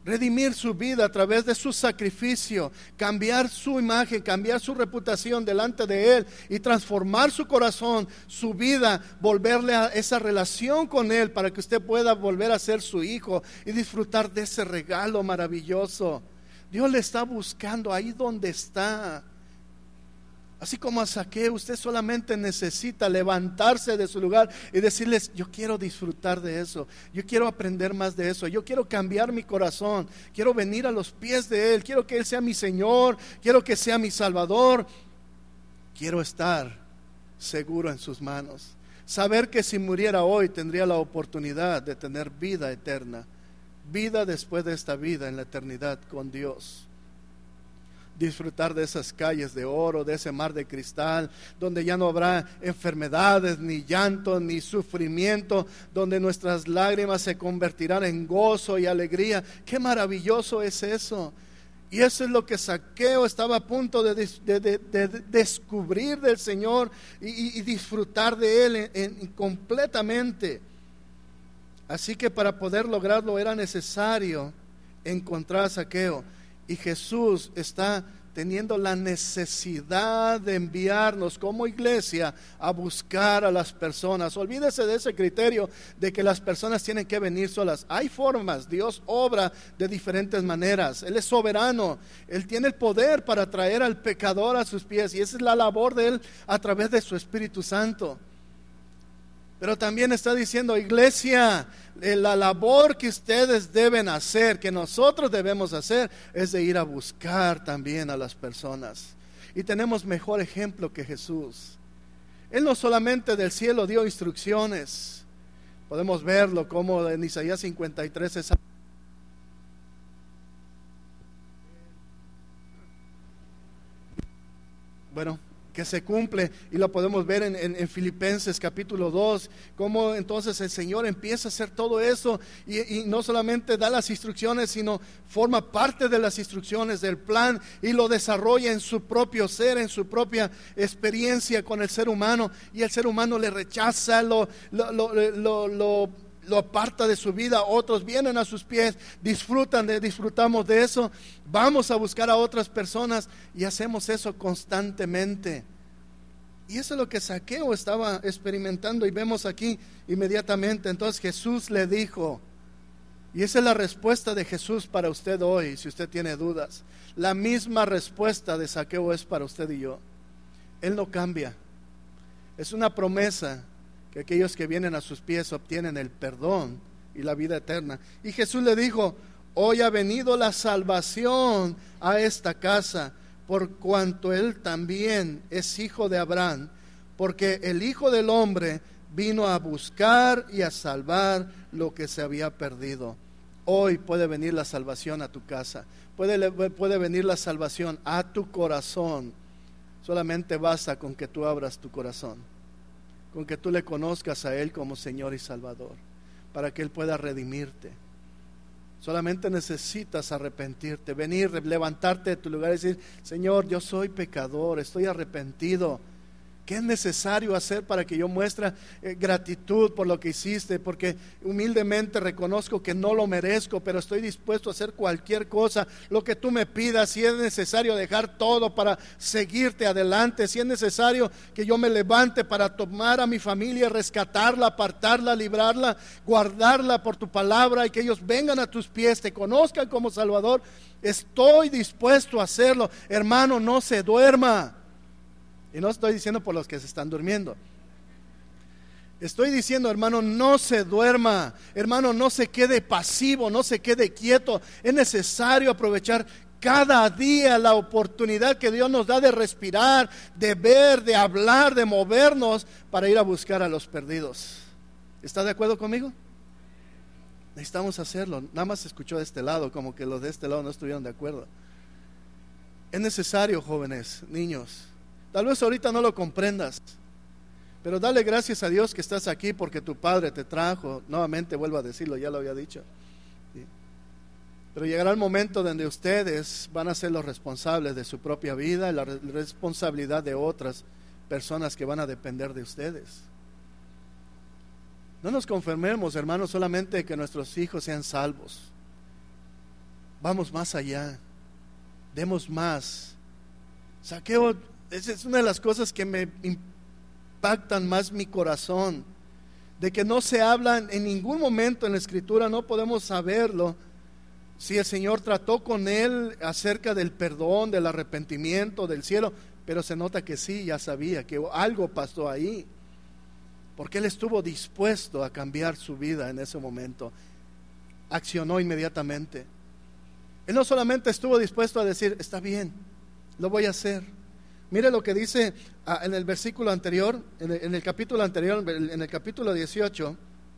redimir su vida a través de su sacrificio, cambiar su imagen, cambiar su reputación delante de Él y transformar su corazón, su vida, volverle a esa relación con Él para que usted pueda volver a ser su hijo y disfrutar de ese regalo maravilloso. Dios le está buscando ahí donde está. Así como a Zaqueo, usted solamente necesita levantarse de su lugar y decirles: yo quiero disfrutar de eso, yo quiero aprender más de eso, yo quiero cambiar mi corazón, quiero venir a los pies de Él, quiero que Él sea mi Señor, quiero que sea mi Salvador, quiero estar seguro en sus manos, saber que si muriera hoy tendría la oportunidad de tener vida eterna, vida después de esta vida en la eternidad con Dios. Disfrutar de esas calles de oro, de ese mar de cristal, donde ya no habrá enfermedades, ni llanto, ni sufrimiento, donde nuestras lágrimas se convertirán en gozo y alegría. ¡Qué maravilloso es eso! Y eso es lo que Zaqueo estaba a punto de, de, de, de descubrir del Señor y, y, y disfrutar de Él en, en, completamente. Así que para poder lograrlo era necesario encontrar a Zaqueo. Y Jesús está teniendo la necesidad de enviarnos como iglesia a buscar a las personas. Olvídese de ese criterio de que las personas tienen que venir solas. Hay formas, Dios obra de diferentes maneras. Él es soberano, Él tiene el poder para traer al pecador a sus pies, y esa es la labor de Él a través de su Espíritu Santo. Pero también está diciendo: iglesia, la labor que ustedes deben hacer, que nosotros debemos hacer, es de ir a buscar también a las personas. Y tenemos mejor ejemplo que Jesús. Él no solamente del cielo dio instrucciones, podemos verlo como en Isaías cincuenta y tres es... Bueno, que se cumple, y lo podemos ver en, en, en Filipenses capítulo dos, cómo entonces el Señor empieza a hacer todo eso, y, y no solamente da las instrucciones, sino forma parte de las instrucciones del plan, y lo desarrolla en su propio ser, en su propia experiencia con el ser humano, y el ser humano le rechaza, lo, lo, lo, lo, lo lo aparta de su vida. Otros vienen a sus pies, disfrutan de, disfrutamos de eso, vamos a buscar a otras personas y hacemos eso constantemente. Y eso es lo que Zaqueo estaba experimentando, y vemos aquí inmediatamente. Entonces Jesús le dijo, y esa es la respuesta de Jesús para usted hoy, si usted tiene dudas. La misma respuesta de Zaqueo es para usted y yo. Él no cambia, es una promesa que aquellos que vienen a sus pies obtienen el perdón y la vida eterna. Y Jesús le dijo: hoy ha venido la salvación a esta casa, por cuanto él también es hijo de Abraham, porque el Hijo del Hombre vino a buscar y a salvar lo que se había perdido. Hoy puede venir la salvación a tu casa, puede, puede venir la salvación a tu corazón. Solamente basta con que tú abras tu corazón, con que tú le conozcas a Él como Señor y Salvador, para que Él pueda redimirte. Solamente necesitas arrepentirte, venir, levantarte de tu lugar y decir: Señor, yo soy pecador, estoy arrepentido. ¿Qué es necesario hacer para que yo muestre eh, gratitud por lo que hiciste? Porque humildemente reconozco que no lo merezco, pero estoy dispuesto a hacer cualquier cosa, lo que tú me pidas. Si es necesario dejar todo para seguirte adelante, si es necesario que yo me levante para tomar a mi familia, rescatarla, apartarla, librarla, guardarla por tu palabra, y que ellos vengan a tus pies, te conozcan como Salvador, estoy dispuesto a hacerlo. Hermano, no se duerma. Y no estoy diciendo por los que se están durmiendo. Estoy diciendo, hermano, no se duerma. Hermano, no se quede pasivo, no se quede quieto. Es necesario aprovechar cada día la oportunidad que Dios nos da de respirar, de ver, de hablar, de movernos para ir a buscar a los perdidos. ¿Está de acuerdo conmigo? Necesitamos hacerlo. Nada más se escuchó de este lado, como que los de este lado no estuvieron de acuerdo. Es necesario, jóvenes, niños. Tal vez ahorita no lo comprendas, pero dale gracias a Dios que estás aquí, porque tu Padre te trajo. Nuevamente vuelvo a decirlo, ya lo había dicho. ¿Sí? Pero llegará el momento donde ustedes van a ser los responsables de su propia vida y la responsabilidad de otras personas que van a depender de ustedes. No nos conformemos, hermanos, solamente que nuestros hijos sean salvos. vamos más allá, demos más. Saqueo, esa es una de las cosas que me impactan más mi corazón, de que no se habla en ningún momento en la Escritura, no podemos saberlo, si el Señor trató con él acerca del perdón, del arrepentimiento, del cielo, pero se nota que sí, ya sabía que algo pasó ahí, porque él estuvo dispuesto a cambiar su vida en ese momento, accionó inmediatamente. Él no solamente estuvo dispuesto a decir, está bien, lo voy a hacer. Mire lo que dice ah, en el versículo anterior, en el, en el capítulo anterior, en el capítulo dieciocho.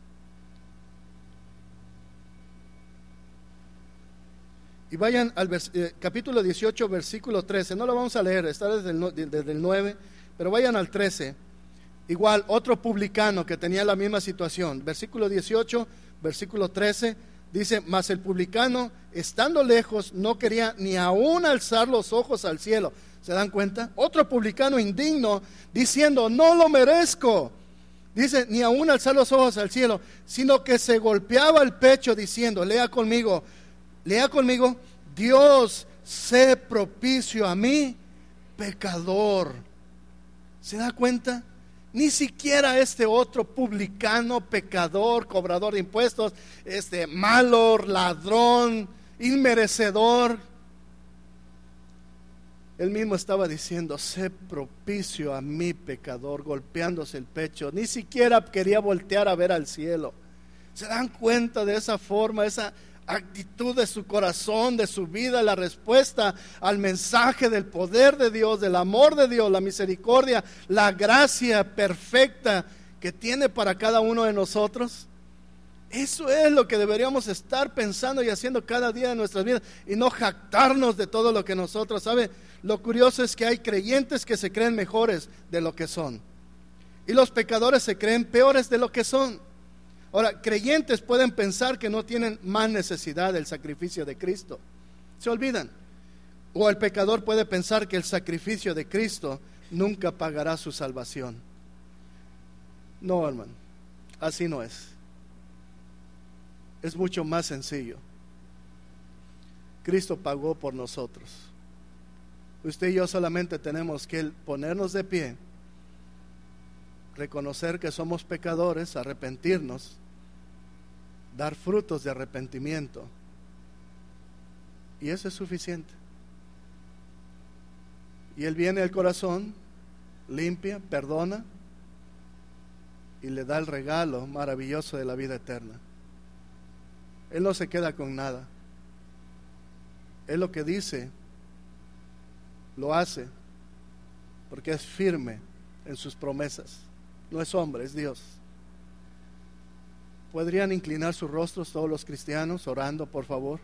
Y vayan al vers, eh, capítulo dieciocho, versículo trece. No lo vamos a leer, está desde el, desde el nueve, pero vayan al trece. Igual, otro publicano que tenía la misma situación. Versículo dieciocho, versículo trece, dice, mas el publicano, estando lejos, no quería ni aún alzar los ojos al cielo. ¿Se dan cuenta? Otro publicano indigno, diciendo, no lo merezco. Dice, ni aún alzar los ojos al cielo, sino que se golpeaba el pecho diciendo, lea conmigo, lea conmigo, Dios, sé propicio a mí, pecador. ¿Se da cuenta? Ni siquiera este otro publicano, pecador, cobrador de impuestos, este malo, ladrón, inmerecedor. Él mismo estaba diciendo, sé propicio a mí, pecador, golpeándose el pecho. Ni siquiera quería voltear a ver al cielo. ¿Se dan cuenta de esa forma, esa actitud de su corazón, de su vida, la respuesta al mensaje del poder de Dios, del amor de Dios, la misericordia, la gracia perfecta que tiene para cada uno de nosotros? Eso es lo que deberíamos estar pensando y haciendo cada día de nuestras vidas, y no jactarnos de todo lo que nosotros, ¿sabe? Lo curioso es que hay creyentes que se creen mejores de lo que son, y los pecadores se creen peores de lo que son. Ahora, creyentes pueden pensar que no tienen más necesidad del sacrificio de Cristo, se olvidan. O el pecador puede pensar que el sacrificio de Cristo nunca pagará su salvación. No, hermano, así no es. Es mucho más sencillo. Cristo pagó por nosotros. Usted y yo solamente tenemos que ponernos de pie, reconocer que somos pecadores, arrepentirnos, dar frutos de arrepentimiento, y eso es suficiente. Y Él viene al corazón, limpia, perdona y le da el regalo maravilloso de la vida eterna. Él no se queda con nada. Él lo que dice lo hace, porque es firme en sus promesas. No es hombre, es Dios. ¿Podrían inclinar sus rostros todos los cristianos orando, por favor?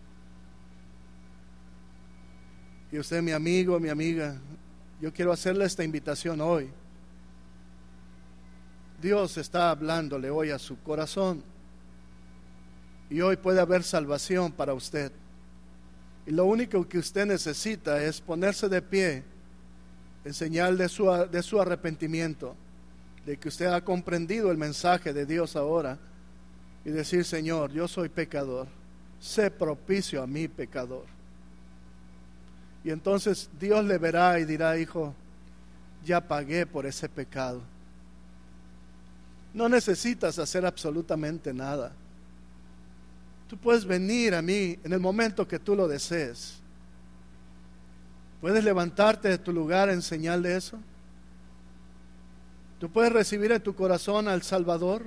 Y usted, mi amigo, mi amiga, yo quiero hacerle esta invitación hoy. Dios está hablándole hoy a su corazón, y hoy puede haber salvación para usted. Y lo único que usted necesita es ponerse de pie en señal de su, de su arrepentimiento, de que usted ha comprendido el mensaje de Dios ahora, y decir, Señor, yo soy pecador, sé propicio a mí, pecador. Y entonces Dios le verá y dirá, hijo, ya pagué por ese pecado. No necesitas hacer absolutamente nada. Tú puedes venir a mí en el momento que tú lo desees. ¿Puedes levantarte de tu lugar en señal de eso? ¿Tú puedes recibir en tu corazón al Salvador?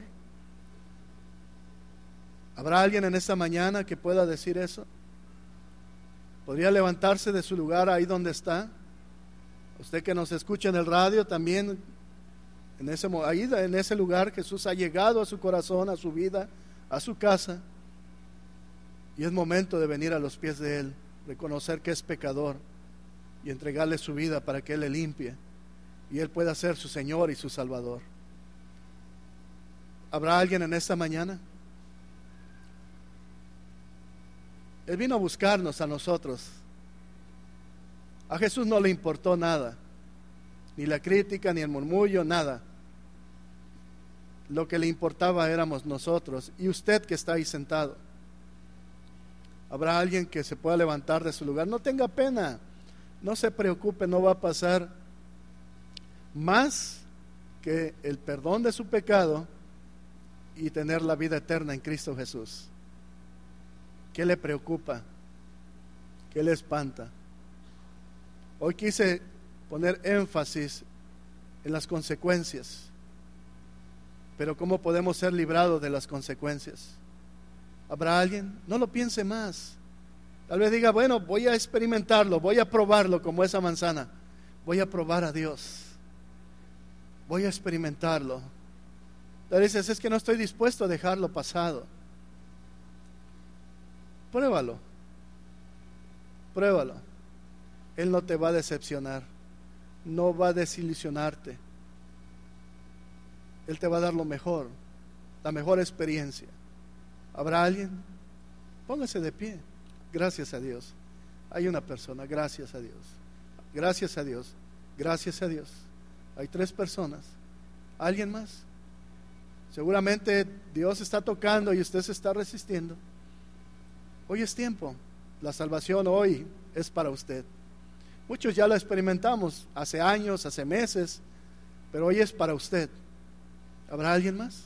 ¿Habrá alguien en esta mañana que pueda decir eso? ¿Podría levantarse de su lugar ahí donde está? Usted que nos escucha en el radio también, en ese, ahí en ese lugar Jesús ha llegado a su corazón, a su vida, a su casa. Y es momento de venir a los pies de Él, reconocer que es pecador y entregarle su vida para que Él le limpie y Él pueda ser su Señor y su Salvador. ¿Habrá alguien en esta mañana? Él vino a buscarnos a nosotros. A Jesús no le importó nada, ni la crítica, ni el murmullo, nada. Lo que le importaba éramos nosotros y usted que está ahí sentado. Habrá alguien que se pueda levantar de su lugar. No tenga pena, no se preocupe, no va a pasar más que el perdón de su pecado y tener la vida eterna en Cristo Jesús. ¿Qué le preocupa? ¿Qué le espanta? Hoy quise poner énfasis en las consecuencias, pero ¿cómo podemos ser librados de las consecuencias? ¿Habrá alguien? No lo piense más. Tal vez diga, bueno, voy a experimentarlo, voy a probarlo como esa manzana. Voy a probar a Dios. Voy a experimentarlo. Tal vez dices, es que no estoy dispuesto a dejar lo pasado. Pruébalo. Pruébalo. Él no te va a decepcionar. No va a desilusionarte. Él te va a dar lo mejor, la mejor experiencia. ¿Habrá alguien? Póngase de pie. Gracias a Dios. Hay una persona. Gracias a Dios. Gracias a Dios. Gracias a Dios. Hay tres personas. ¿Alguien más? Seguramente Dios está tocando y usted se está resistiendo. Hoy es tiempo. La salvación hoy es para usted. Muchos ya lo experimentamos hace años, hace meses, pero hoy es para usted. ¿Habrá alguien más?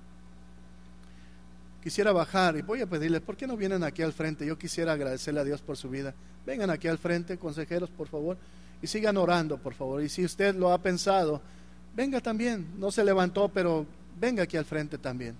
Quisiera bajar y voy a pedirles, ¿por qué no vienen aquí al frente? Yo quisiera agradecerle a Dios por su vida. Vengan aquí al frente, consejeros, por favor, y sigan orando, por favor. Y si usted lo ha pensado, venga también. No se levantó, pero venga aquí al frente también.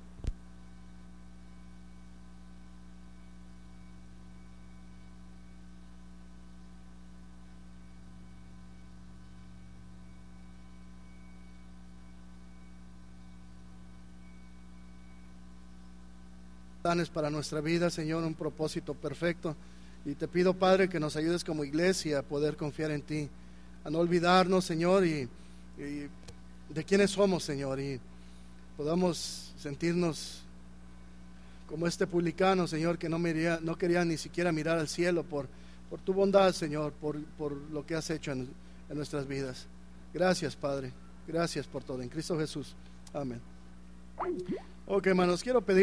Planes para nuestra vida, Señor, un propósito perfecto. Y te pido, Padre, que nos ayudes como iglesia a poder confiar en ti, a no olvidarnos, Señor, y, y de quiénes somos, Señor, y podamos sentirnos como este publicano, Señor, que no, miría, no quería ni siquiera mirar al cielo por, por tu bondad, Señor, por, por lo que has hecho en, en nuestras vidas. Gracias, Padre, gracias por todo, en Cristo Jesús, amén. Ok, hermanos, quiero pedir